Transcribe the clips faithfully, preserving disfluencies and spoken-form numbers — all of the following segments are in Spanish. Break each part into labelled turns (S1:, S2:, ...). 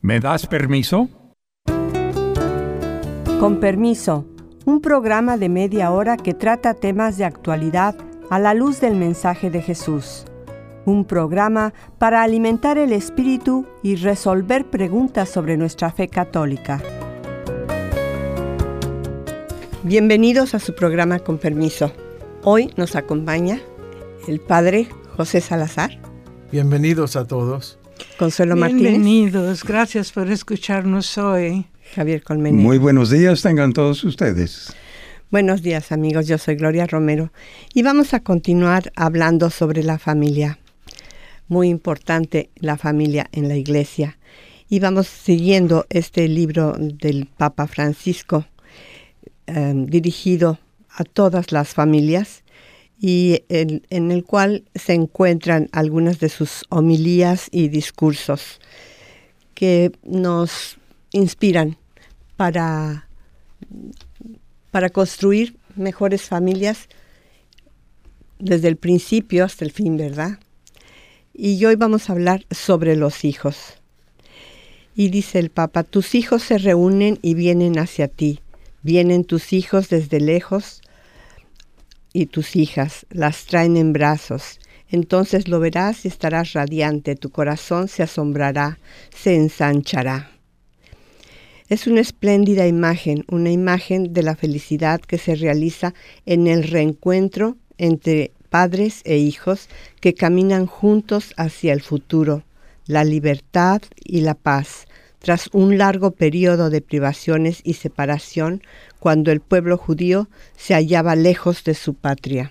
S1: ¿Me das permiso?
S2: Con permiso, un programa de media hora que trata temas de actualidad a la luz del mensaje de Jesús. Un programa para alimentar el espíritu y resolver preguntas sobre nuestra fe católica. Bienvenidos a su programa Con Permiso. Hoy nos acompaña el Padre José Salazar.
S3: Bienvenidos a todos.
S2: Consuelo Martínez.
S4: Bienvenidos, gracias por escucharnos hoy.
S2: Javier Colmenero.
S1: Muy buenos días tengan todos ustedes.
S2: Buenos días, amigos, yo soy Gloria Romero y vamos a continuar hablando sobre la familia. Muy importante la familia en la Iglesia. Y vamos siguiendo este libro del Papa Francisco, eh, dirigido a todas las familias, y el, en el cual se encuentran algunas de sus homilías y discursos que nos inspiran para, para construir mejores familias desde el principio hasta el fin, ¿verdad? Y hoy vamos a hablar sobre los hijos. Y dice el Papa, tus hijos se reúnen y vienen hacia ti. Vienen tus hijos desde lejos y tus hijas las traen en brazos. Entonces lo verás y estarás radiante, tu corazón se asombrará, se ensanchará. Es una espléndida imagen, una imagen de la felicidad que se realiza en el reencuentro entre padres e hijos que caminan juntos hacia el futuro, la libertad y la paz, tras un largo periodo de privaciones y separación, cuando el pueblo judío se hallaba lejos de su patria.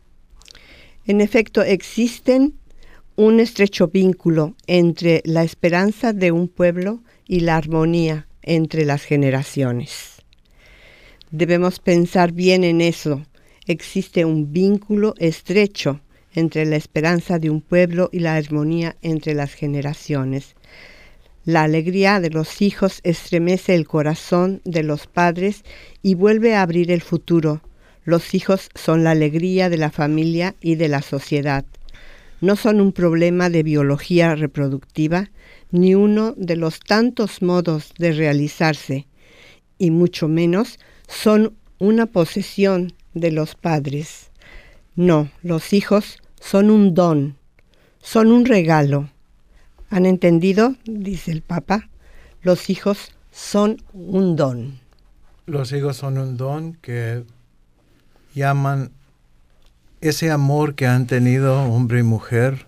S2: En efecto, existen un estrecho vínculo entre la esperanza de un pueblo y la armonía entre las generaciones. Debemos pensar bien en eso. Existe un vínculo estrecho entre la esperanza de un pueblo y la armonía entre las generaciones. La alegría de los hijos estremece el corazón de los padres y vuelve a abrir el futuro. Los hijos son la alegría de la familia y de la sociedad. No son un problema de biología reproductiva, ni uno de los tantos modos de realizarse, y mucho menos son una posesión de los padres. No, los hijos son un don, son un regalo. ¿Han entendido? Dice el Papa. Los hijos son un don.
S3: Los hijos son un don que llaman ese amor que han tenido hombre y mujer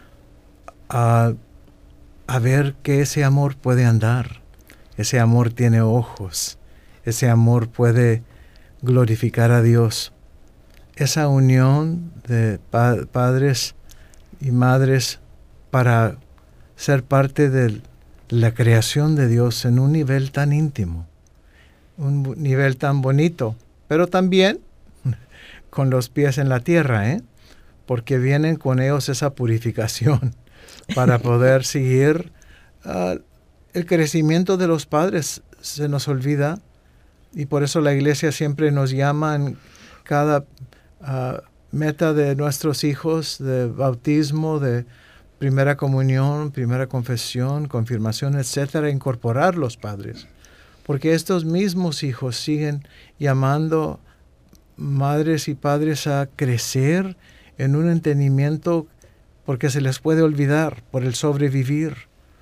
S3: a, a ver que ese amor puede andar. Ese amor tiene ojos. Ese amor puede glorificar a Dios. Esa unión de pa- padres y madres para ser parte de la creación de Dios en un nivel tan íntimo, un nivel tan bonito, pero también con los pies en la tierra, ¿eh? Porque vienen con ellos esa purificación para poder seguir uh, el crecimiento de los padres. Se nos olvida y por eso la Iglesia siempre nos llama en cada uh, meta de nuestros hijos, de bautismo, de primera comunión, primera confesión, confirmación, etcétera, incorporar los padres. Porque estos mismos hijos siguen llamando madres y padres a crecer en un entendimiento porque se les puede olvidar por el sobrevivir.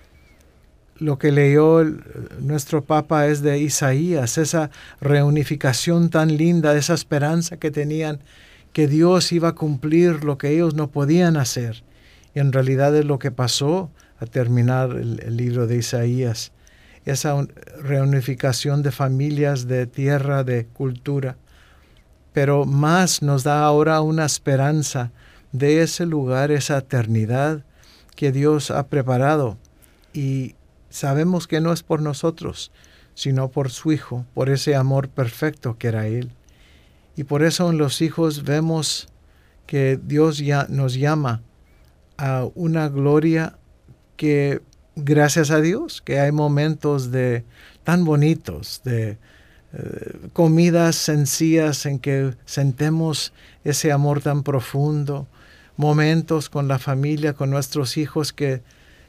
S3: Lo que leyó el, nuestro Papa es de Isaías, esa reunificación tan linda, esa esperanza que tenían que Dios iba a cumplir lo que ellos no podían hacer. Y en realidad es lo que pasó a terminar el, el libro de Isaías. Esa un, reunificación de familias, de tierra, de cultura. Pero más nos da ahora una esperanza de ese lugar, esa eternidad que Dios ha preparado. Y sabemos que no es por nosotros, sino por su Hijo, por ese amor perfecto que era Él. Y por eso en los hijos vemos que Dios ya nos llama a una gloria que, gracias a Dios, que hay momentos de tan bonitos, de eh, comidas sencillas en que sentemos ese amor tan profundo, momentos con la familia, con nuestros hijos que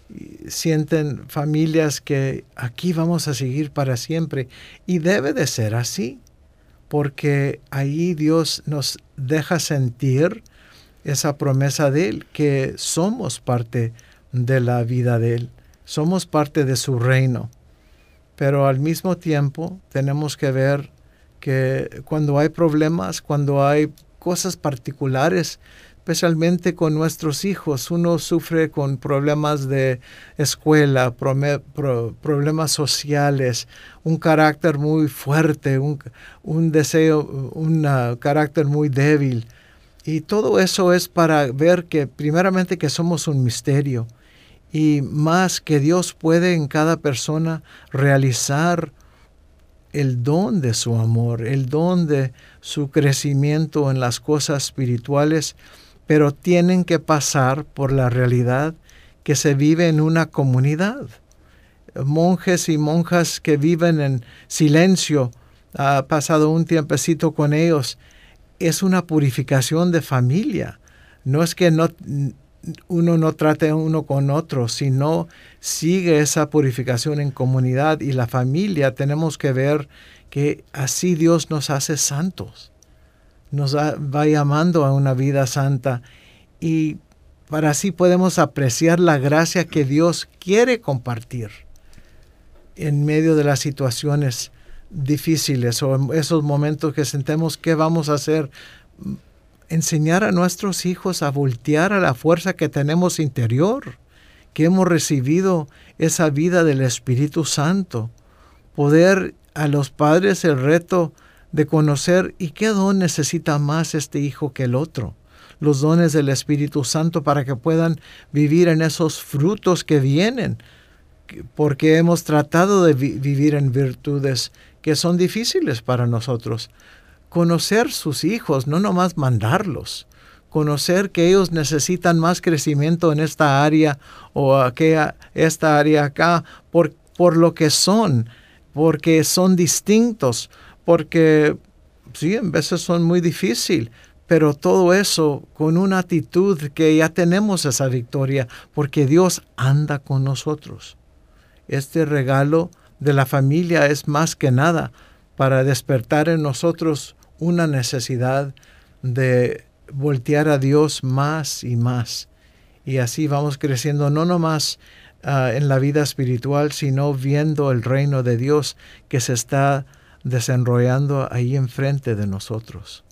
S3: y sienten familias que aquí vamos a seguir para siempre. Y debe de ser así, porque ahí Dios nos deja sentir esa promesa de Él, que somos parte de la vida de Él, somos parte de su reino. Pero al mismo tiempo tenemos que ver que cuando hay problemas, cuando hay cosas particulares, especialmente con nuestros hijos, uno sufre con problemas de escuela, pro- pro- problemas sociales, un carácter muy fuerte, un, un deseo, un uh, carácter muy débil. Y todo eso es para ver que primeramente que somos un misterio, y más que Dios puede en cada persona realizar el don de su amor, el don de su crecimiento en las cosas espirituales, pero tienen que pasar por la realidad que se vive en una comunidad. Monjes y monjas que viven en silencio, ha pasado un tiempecito con ellos, es una purificación de familia. No es que no, uno no trate uno con otro, sino sigue esa purificación en comunidad, y la familia tenemos que ver que así Dios nos hace santos. Nos va llamando a una vida santa, y para así podemos apreciar la gracia que Dios quiere compartir en medio de las situaciones difíciles o en esos momentos que sentemos qué vamos a hacer. Enseñar a nuestros hijos a voltear a la fuerza que tenemos interior, que hemos recibido esa vida del Espíritu Santo. Poder a los padres el reto de conocer y qué don necesita más este hijo que el otro. Los dones del Espíritu Santo para que puedan vivir en esos frutos que vienen, porque hemos tratado de vi- vivir en virtudes que son difíciles para nosotros. Conocer sus hijos, no nomás mandarlos. Conocer que ellos necesitan más crecimiento en esta área o aquella, esta área acá, por, por lo que son, porque son distintos, porque sí, en veces son muy difíciles, pero todo eso con una actitud que ya tenemos esa victoria, porque Dios anda con nosotros. Este regalo de la familia es más que nada para despertar en nosotros una necesidad de voltear a Dios más y más. Y así vamos creciendo no nomás uh, en la vida espiritual, sino viendo el reino de Dios que se está desenrollando ahí enfrente de nosotros.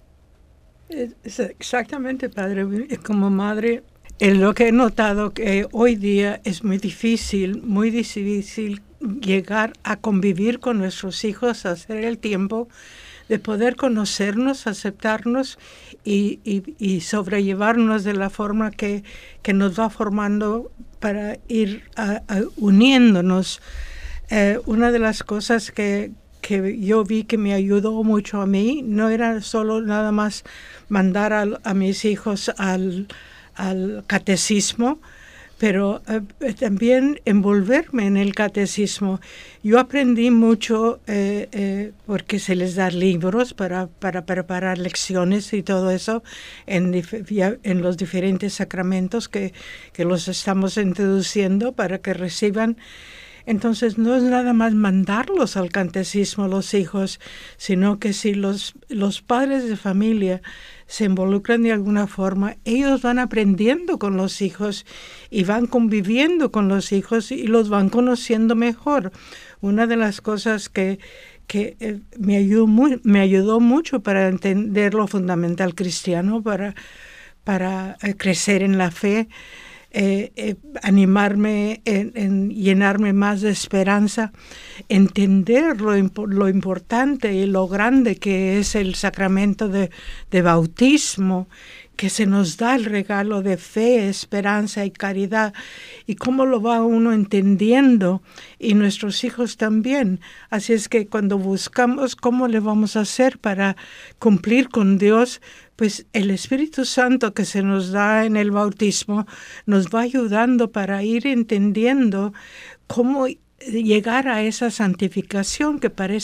S4: Es exactamente, padre. Como madre, es lo que he notado que hoy día es muy difícil, muy difícil llegar a convivir con nuestros hijos, hacer el tiempo de poder conocernos, aceptarnos y, y, y sobrellevarnos de la forma que, que nos va formando para ir a, a uniéndonos. Eh, una de las cosas que, que yo vi que me ayudó mucho a mí no era solo nada más mandar a, a mis hijos al, al catecismo, pero eh, también envolverme en el catecismo. Yo aprendí mucho eh, eh, porque se les da libros para, para preparar lecciones y todo eso en, en los diferentes sacramentos que, que los estamos introduciendo para que reciban. Entonces no es nada más mandarlos al catecismo los hijos, sino que si los, los padres de familia se involucran de alguna forma, ellos van aprendiendo con los hijos y van conviviendo con los hijos y los van conociendo mejor. Una de las cosas que, que eh, me, ayudó muy, me ayudó mucho para entender lo fundamental cristiano, para, para eh, crecer en la fe, Eh, eh, animarme, en, en llenarme más de esperanza, entender lo, impo- lo importante y lo grande que es el sacramento de, de bautismo, que se nos da el regalo de fe, esperanza y caridad, y cómo lo va uno entendiendo, y nuestros hijos también. Así es que cuando buscamos cómo le vamos a hacer para cumplir con Dios, pues el Espíritu Santo que se nos da en el bautismo nos va ayudando para ir entendiendo cómo llegar a esa santificación que parece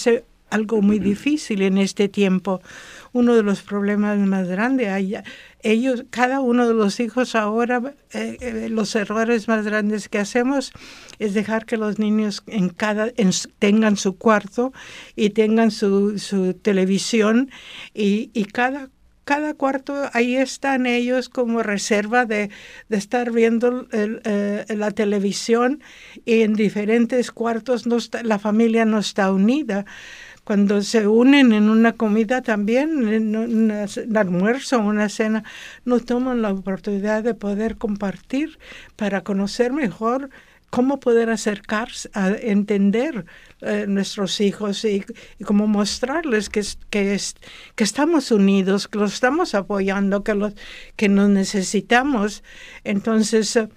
S4: algo muy difícil en este tiempo. Uno de los problemas más grandes, hay, ellos, cada uno de los hijos ahora, eh, eh, los errores más grandes que hacemos es dejar que los niños en cada, en, tengan su cuarto y tengan su, su televisión y, y cada Cada cuarto, ahí están ellos como reserva de, de estar viendo el, eh, la televisión, y en diferentes cuartos no está, la familia no está unida. Cuando se unen en una comida también, en una, un almuerzo, una cena, no toman la oportunidad de poder compartir para conocer mejor cómo poder acercarse a entender eh, nuestros hijos y, y cómo mostrarles que, que, es, que estamos unidos, que los estamos apoyando, que, los, que nos necesitamos. Entonces, eh,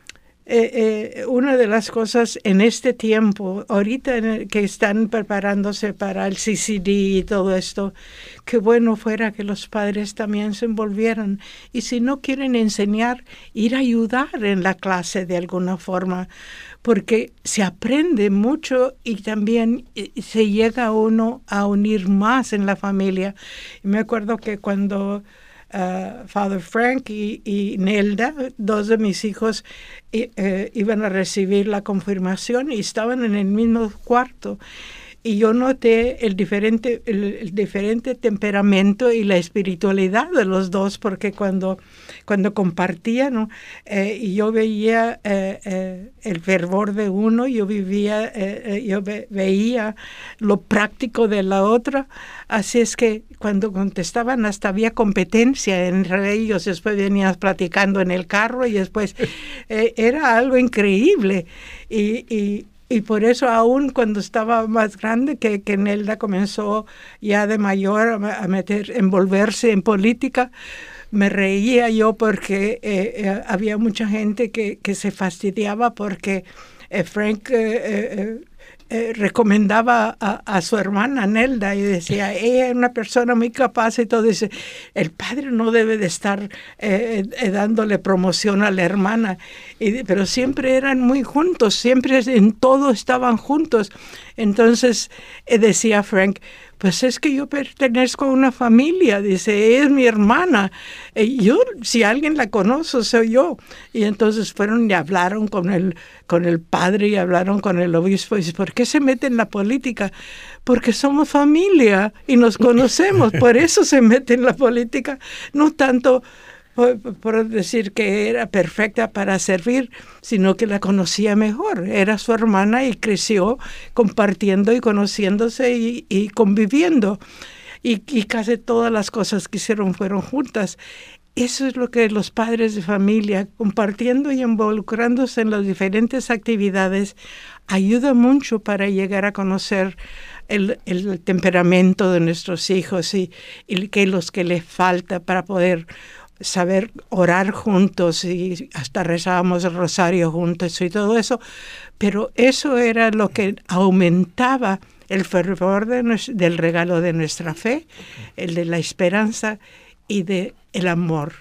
S4: eh, una de las cosas en este tiempo, ahorita en el que están preparándose para el C C D y todo esto, qué bueno fuera que los padres también se envolvieran. Y si no quieren enseñar, ir a ayudar en la clase de alguna forma, porque se aprende mucho y también se llega uno a unir más en la familia. Y me acuerdo que cuando Uh, Father Frank y, y Nelda, dos de mis hijos, eh, eh, iban a recibir la confirmación y estaban en el mismo cuarto. Y yo noté el diferente, el, el diferente temperamento y la espiritualidad de los dos, porque cuando, cuando compartían, ¿no? eh, y yo veía eh, eh, el fervor de uno, yo vivía, eh, eh, yo ve, veía lo práctico de la otra. Así es que cuando contestaban hasta había competencia entre ellos. Después venías platicando en el carro y después eh, era algo increíble. Y, y Y por eso aún cuando estaba más grande, que, que Nelda comenzó ya de mayor a, a meter, envolverse en política, me reía yo porque eh, eh, había mucha gente que, que se fastidiaba porque eh, Frank eh, eh, eh, recomendaba a, a su hermana Nelda y decía, ella es una persona muy capaz y todo. Dice, el padre no debe de estar eh, eh, dándole promoción a la hermana. Y, pero siempre eran muy juntos, siempre en todo estaban juntos. Entonces eh, decía Frank, pues es que yo pertenezco a una familia, dice, es mi hermana. Y yo, si alguien la conoce, soy yo. Y entonces fueron y hablaron con el, con el padre y hablaron con el obispo. Y dice, ¿por qué se mete en la política? Porque somos familia y nos conocemos, por eso se mete en la política. No tanto por, por decir que era perfecta para servir, sino que la conocía mejor. Era su hermana y creció compartiendo y conociéndose y, y conviviendo. Y, y casi todas las cosas que hicieron fueron juntas. Eso es lo que los padres de familia, compartiendo y involucrándose en las diferentes actividades, ayuda mucho para llegar a conocer el, el temperamento de nuestros hijos y, y que los que les falta para poder saber orar juntos, y hasta rezábamos el rosario juntos y todo eso, pero eso era lo que aumentaba el fervor de nuestro, del regalo de nuestra fe, el de la esperanza y de el amor.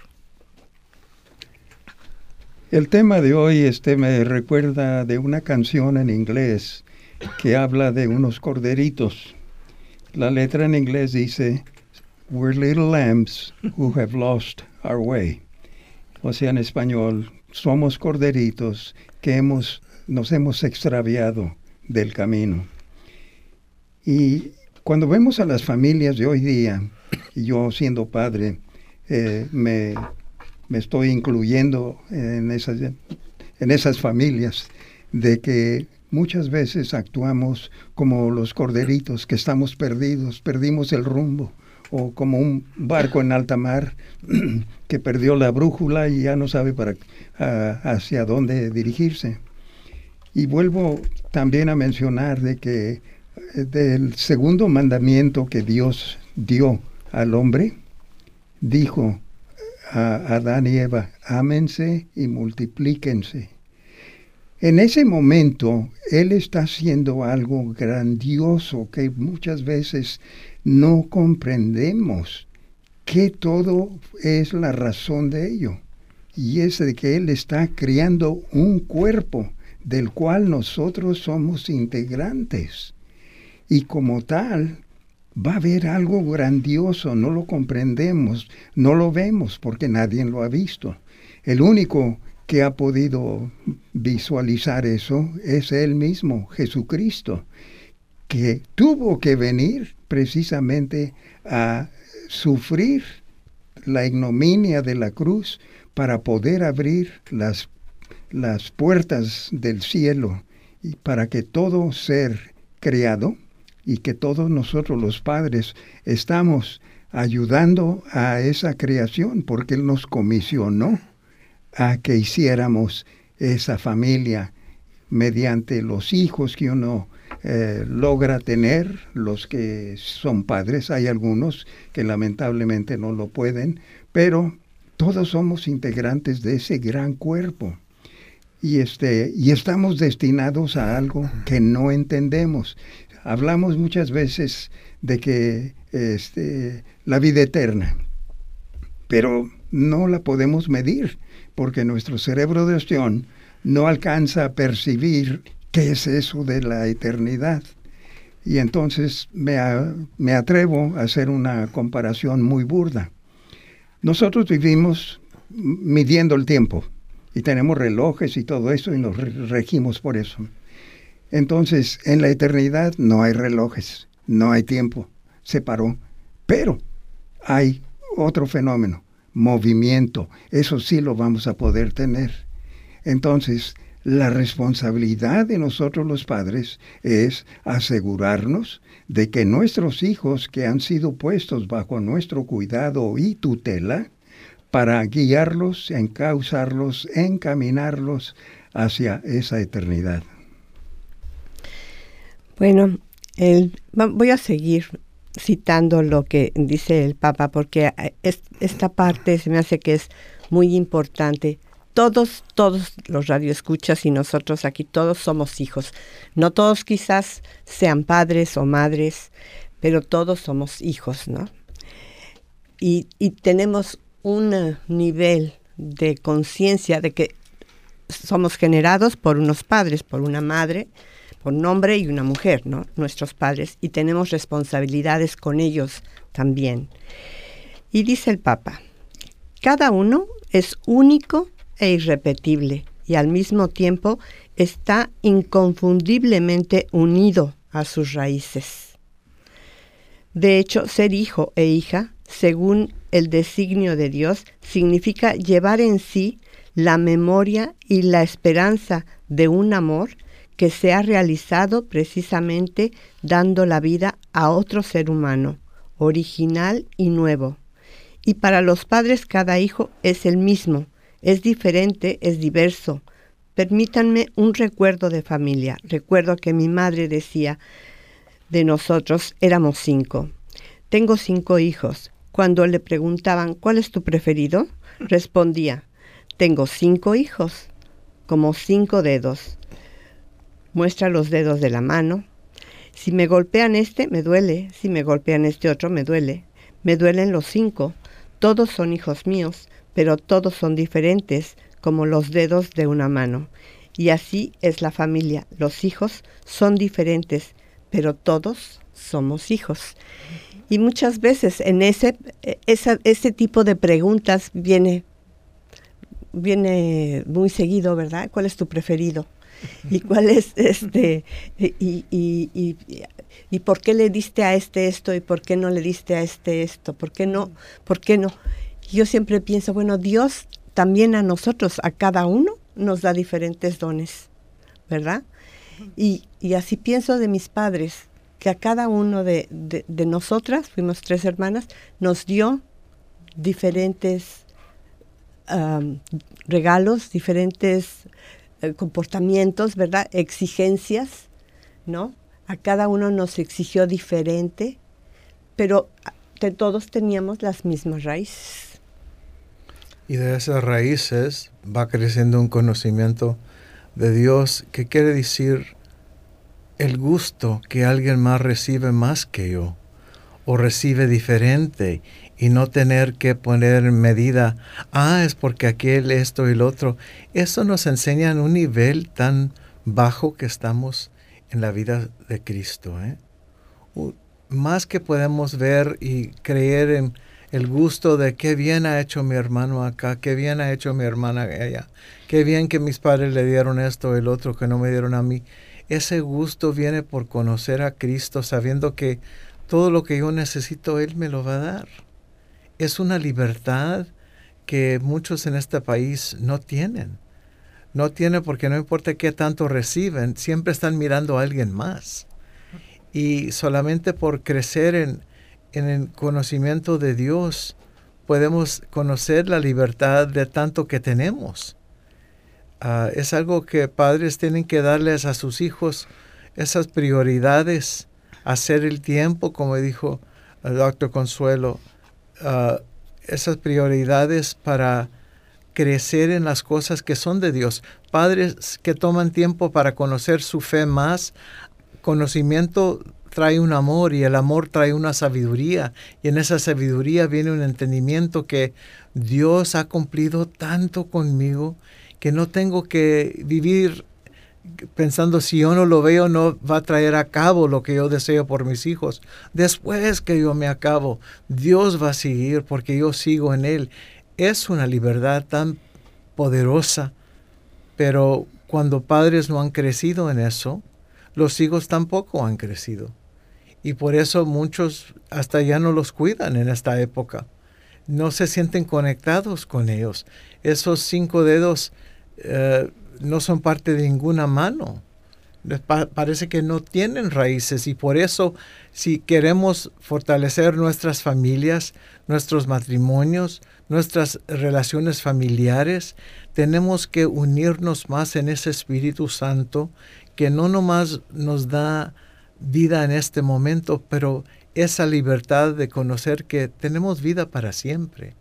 S1: El tema de hoy este me recuerda de una canción en inglés que habla de unos corderitos. La letra en inglés dice, "We're little lambs who have lost our way." O sea, en español, somos corderitos que hemos, nos hemos extraviado del camino. Y cuando vemos a las familias de hoy día, y yo siendo padre, eh, me, me estoy incluyendo en esas, en esas familias, de que muchas veces actuamos como los corderitos que estamos perdidos, perdimos el rumbo, o como un barco en alta mar que perdió la brújula y ya no sabe para, uh, hacia dónde dirigirse. Y vuelvo también a mencionar de que del segundo mandamiento que Dios dio al hombre, dijo a Adán y Eva, ámense y multiplíquense. En ese momento, Él está haciendo algo grandioso que muchas veces no comprendemos, que todo es la razón de ello. Y es de que Él está creando un cuerpo del cual nosotros somos integrantes. y como tal va a haber algo grandioso, no lo comprendemos, no lo vemos porque nadie lo ha visto. El único que ha podido visualizar eso es Él mismo, Jesucristo, que tuvo que venir precisamente a sufrir la ignominia de la cruz para poder abrir las, las puertas del cielo y para que todo ser creado y que todos nosotros los padres estamos ayudando a esa creación porque Él nos comisionó a que hiciéramos esa familia mediante los hijos que uno eh, logra tener, los que son padres. Hay algunos que lamentablemente no lo pueden, pero todos somos integrantes de ese gran cuerpo. Y, este, y estamos destinados a algo que no entendemos. Hablamos muchas veces de que este, la vida eterna, pero no la podemos medir, porque nuestro cerebro de ostión no alcanza a percibir qué es eso de la eternidad. Y entonces me, a, me atrevo a hacer una comparación muy burda. Nosotros vivimos midiendo el tiempo, y tenemos relojes y todo eso, y nos regimos por eso. Entonces, en la eternidad no hay relojes, no hay tiempo, se paró. Pero hay otro fenómeno, movimiento, eso sí lo vamos a poder tener. Entonces, la responsabilidad de nosotros los padres es asegurarnos de que nuestros hijos que han sido puestos bajo nuestro cuidado y tutela, para guiarlos, encauzarlos, encaminarlos hacia esa eternidad.
S2: Bueno, el, voy a seguir citando lo que dice el Papa, porque es, esta parte se me hace que es muy importante. Todos, todos los radioescuchas y nosotros aquí, todos somos hijos. No todos quizás sean padres o madres, pero todos somos hijos, ¿no? Y, y tenemos un nivel de conciencia de que somos generados por unos padres, por una madre, por un hombre y una mujer, ¿no? Nuestros padres, y tenemos responsabilidades con ellos también. Y dice el Papa, cada uno es único e irrepetible y al mismo tiempo está inconfundiblemente unido a sus raíces. De hecho, ser hijo e hija, según el designio de Dios, significa llevar en sí la memoria y la esperanza de un amor que se ha realizado precisamente dando la vida a otro ser humano, original y nuevo. Y para los padres cada hijo es el mismo, es diferente, es diverso. Permítanme un recuerdo de familia. Recuerdo que mi madre decía de nosotros, éramos cinco. Tengo cinco hijos. Cuando le preguntaban, ¿cuál es tu preferido?, respondía, tengo cinco hijos, como cinco dedos. Muestra los dedos de la mano. Si me golpean este, me duele. Si me golpean este otro, me duele. Me duelen los cinco. Todos son hijos míos, pero todos son diferentes, como los dedos de una mano. Y así es la familia. Los hijos son diferentes, pero todos somos hijos. Y muchas veces en ese, esa, ese tipo de preguntas viene, viene muy seguido, ¿verdad? ¿Cuál es tu preferido? ¿Y cuál es este? Y, y, y, y, y por qué le diste a este esto y por qué no le diste a este esto? ¿Por qué no? ¿Por qué no? Yo siempre pienso, bueno, Dios también a nosotros, a cada uno, nos da diferentes dones, ¿verdad? Y, y así pienso de mis padres, que a cada uno de, de, de nosotras, fuimos tres hermanas, nos dio diferentes um, regalos, diferentes uh, comportamientos, ¿verdad? Exigencias, ¿no? A cada uno nos exigió diferente, pero de todos teníamos las mismas raíces.
S3: Y de esas raíces va creciendo un conocimiento de Dios, que quiere decir el gusto que alguien más recibe más que yo, o recibe diferente, y no tener que poner en medida, ah, es porque aquel esto y el otro. Eso nos enseña en un nivel tan bajo que estamos en la vida de Cristo, ¿eh? más que podemos ver y creer en el gusto de qué bien ha hecho mi hermano acá, qué bien ha hecho mi hermana allá, qué bien que mis padres le dieron esto, el otro que no me dieron a mí. Ese gusto viene por conocer a Cristo, sabiendo que todo lo que yo necesito, Él me lo va a dar. Es una libertad que muchos en este país no tienen. No tienen porque no importa qué tanto reciben, siempre están mirando a alguien más. Y solamente por crecer en, en el conocimiento de Dios, podemos conocer la libertad de tanto que tenemos. Uh, es algo que padres tienen que darles a sus hijos, esas prioridades, hacer el tiempo, como dijo el doctor Consuelo, uh, esas prioridades para crecer en las cosas que son de Dios. Padres que toman tiempo para conocer su fe más. Conocimiento trae un amor y el amor trae una sabiduría, y en esa sabiduría viene un entendimiento que Dios ha cumplido tanto conmigo que no tengo que vivir pensando si yo no lo veo no va a traer a cabo lo que yo deseo por mis hijos. Después que yo me acabo, Dios va a seguir porque yo sigo en Él. Es una libertad tan poderosa, pero cuando padres no han crecido en eso, los hijos tampoco han crecido. Y por eso muchos hasta ya no los cuidan en esta época. No se sienten conectados con ellos. Esos cinco dedos eh, no son parte de ninguna mano. Pa- parece que no tienen raíces, y por eso si queremos fortalecer nuestras familias, nuestros matrimonios, nuestras relaciones familiares, tenemos que unirnos más en ese Espíritu Santo que no nomás nos da vida en este momento, pero esa libertad de conocer que tenemos vida para siempre.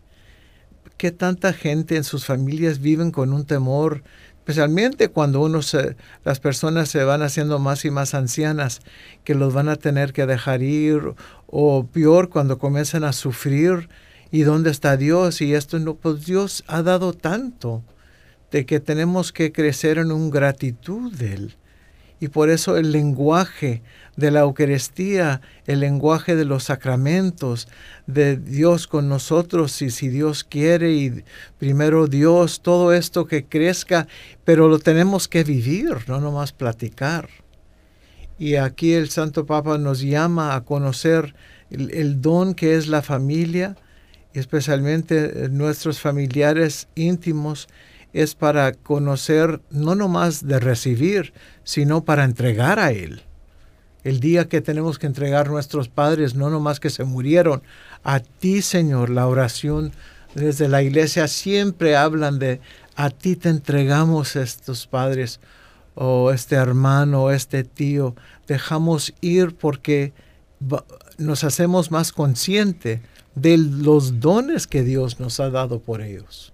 S3: Que tanta gente en sus familias viven con un temor, especialmente cuando uno se, las personas se van haciendo más y más ancianas, que los van a tener que dejar ir, o peor, cuando comienzan a sufrir, ¿y dónde está Dios? Y esto no, pues Dios ha dado tanto, de que tenemos que crecer en una gratitud de Él. Y por eso el lenguaje de la Eucaristía, el lenguaje de los sacramentos, de Dios con nosotros, y si Dios quiere, y primero Dios, todo esto que crezca, pero lo tenemos que vivir, no nomás platicar. Y aquí el Santo Papa nos llama a conocer el, el don que es la familia, y especialmente nuestros familiares íntimos, es para conocer, no nomás de recibir, sino para entregar a Él. El día que tenemos que entregar a nuestros padres, no nomás que se murieron, a ti, Señor. La oración desde la iglesia siempre hablan de, a ti te entregamos estos padres, o este hermano, o este tío. Dejamos ir porque nos hacemos más conscientes de los dones que Dios nos ha dado por ellos.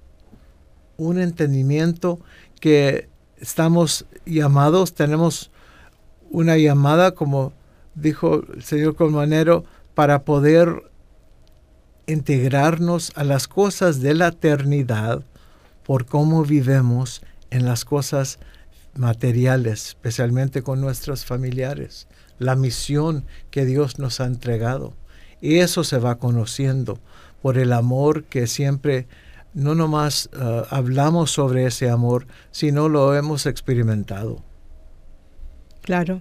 S3: Un entendimiento que estamos llamados, tenemos una llamada, como dijo el señor Colmanero, para poder integrarnos a las cosas de la eternidad por cómo vivimos en las cosas materiales, especialmente con nuestros familiares, la misión que Dios nos ha entregado. Y eso se va conociendo por el amor que siempre no nomás uh, hablamos sobre ese amor, sino lo hemos experimentado.
S2: Claro.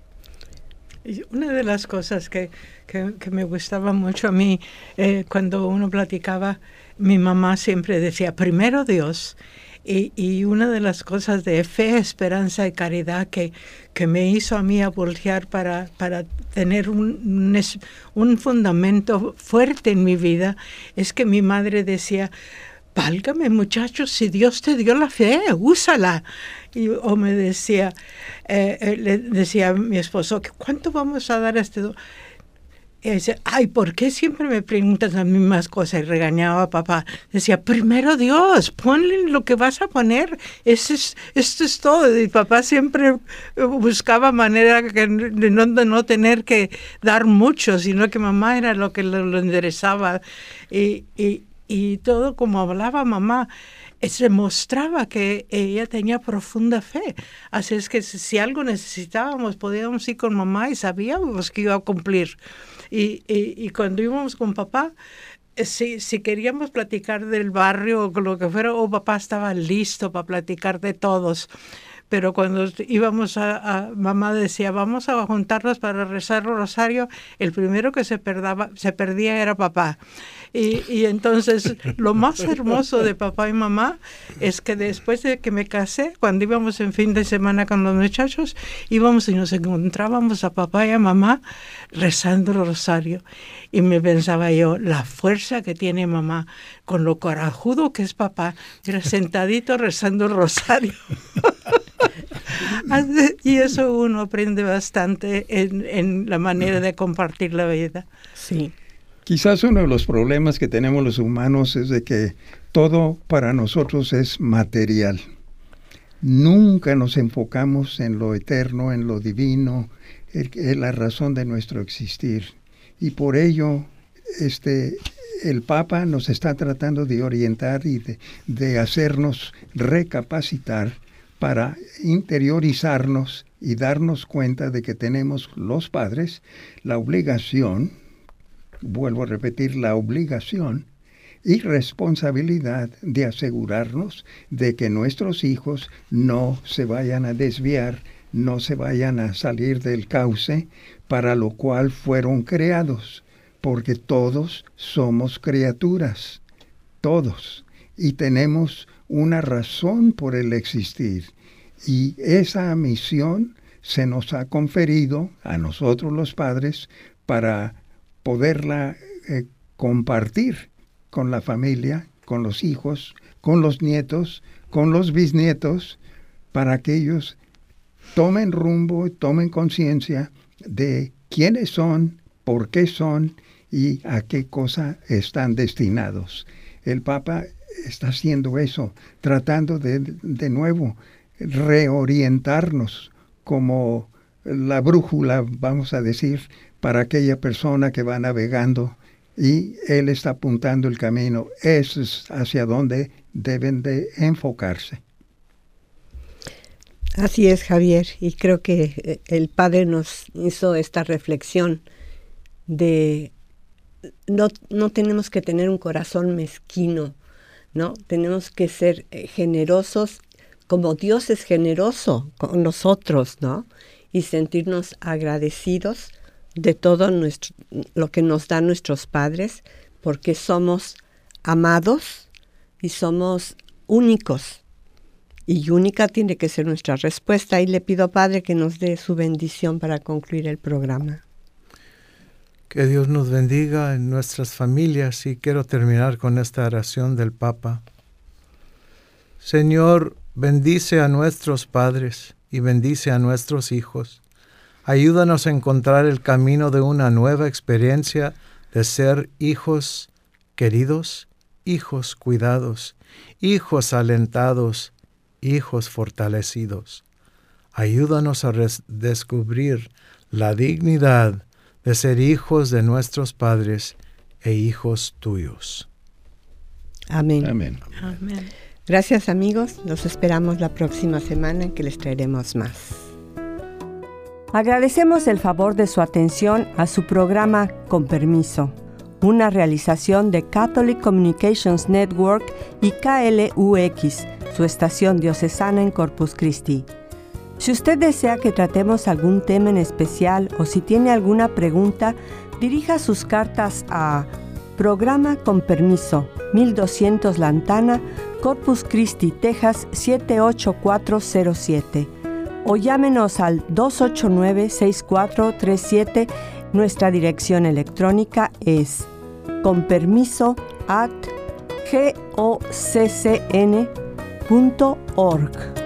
S4: Y una de las cosas que, que, que me gustaba mucho a mí, eh, cuando uno platicaba, mi mamá siempre decía, primero Dios. Y, y una de las cosas de fe, esperanza y caridad que, que me hizo a mí a voltear para, para tener un, un, un fundamento fuerte en mi vida, es que mi madre decía, válgame muchachos, si Dios te dio la fe, úsala. Y, o me decía, eh, eh, le decía a mi esposo, ¿cuánto vamos a dar a este? Y dice, ay, ¿por qué siempre me preguntas las mismas cosas? Y regañaba a papá. Decía, primero Dios, ponle lo que vas a poner. Eso es, esto es todo. Y papá siempre buscaba manera de no, de no tener que dar mucho, sino que mamá era lo que lo, lo enderezaba. Y, y, y todo como hablaba mamá. se mostraba que ella tenía profunda fe. Así es que si algo necesitábamos, podíamos ir con mamá y sabíamos que iba a cumplir. Y, y, y cuando íbamos con papá, si, si queríamos platicar del barrio o lo que fuera, oh, papá estaba listo para platicar de todos. Pero cuando íbamos a, a, mamá decía, vamos a juntarnos para rezar el rosario, el primero que se, perdaba, se perdía era papá. Y, y entonces lo más hermoso de papá y mamá es que después de que me casé, cuando íbamos en fin de semana con los muchachos, íbamos y nos encontrábamos a papá y a mamá rezando el rosario. Y me pensaba yo, la fuerza que tiene mamá, con lo corajudo que es papá, era sentadito rezando el rosario. Y eso uno aprende bastante en, en la manera de compartir la vida.
S2: Sí.
S1: Quizás uno de los problemas que tenemos los humanos es de que todo para nosotros es material. Nunca nos enfocamos en lo eterno, en lo divino, en la razón de nuestro existir. Y por ello, este, el Papa nos está tratando de orientar y de, de hacernos recapacitar para interiorizarnos y darnos cuenta de que tenemos los padres la obligación, vuelvo a repetir, la obligación y responsabilidad de asegurarnos de que nuestros hijos no se vayan a desviar, no se vayan a salir del cauce para lo cual fueron creados, porque todos somos criaturas, todos, y tenemos una razón por el existir. Y esa misión se nos ha conferido a nosotros los padres para poderla eh, compartir con la familia, con los hijos, con los nietos, con los bisnietos, para que ellos tomen rumbo, tomen conciencia de quiénes son, por qué son y a qué cosa están destinados. El Papa está haciendo eso, tratando de, de nuevo, reorientarnos como la brújula, vamos a decir, para aquella persona que va navegando y él está apuntando el camino. Eso es hacia donde deben de enfocarse.
S2: Así es, Javier, y creo que el Padre nos hizo esta reflexión de no, no tenemos que tener un corazón mezquino, ¿no? Tenemos que ser generosos como Dios es generoso con nosotros, ¿no? Y sentirnos agradecidos de todo nuestro, lo que nos dan nuestros padres, porque somos amados y somos únicos. Y única tiene que ser nuestra respuesta. Y le pido, Padre, que nos dé su bendición para concluir el programa.
S3: Que Dios nos bendiga en nuestras familias, y quiero terminar con esta oración del Papa. Señor, bendice a nuestros padres y bendice a nuestros hijos. Ayúdanos a encontrar el camino de una nueva experiencia de ser hijos queridos, hijos cuidados, hijos alentados, hijos fortalecidos. Ayúdanos a descubrir la dignidad de ser hijos de nuestros padres e hijos tuyos.
S2: Amén.
S1: Amén.
S4: Amén.
S2: Gracias, amigos. Los esperamos la próxima semana en que les traeremos más. Agradecemos el favor de su atención a su programa Con Permiso, una realización de Catholic Communications Network y K L U X, su estación diocesana en Corpus Christi. Si usted desea que tratemos algún tema en especial o si tiene alguna pregunta, dirija sus cartas a Programa Con Permiso, mil doscientos Lantana, Corpus Christi, Texas siete ocho cuatro cero siete, o llámenos al dos ocho nueve, seis cuatro tres siete. Nuestra dirección electrónica es conpermiso arroba goccn punto org.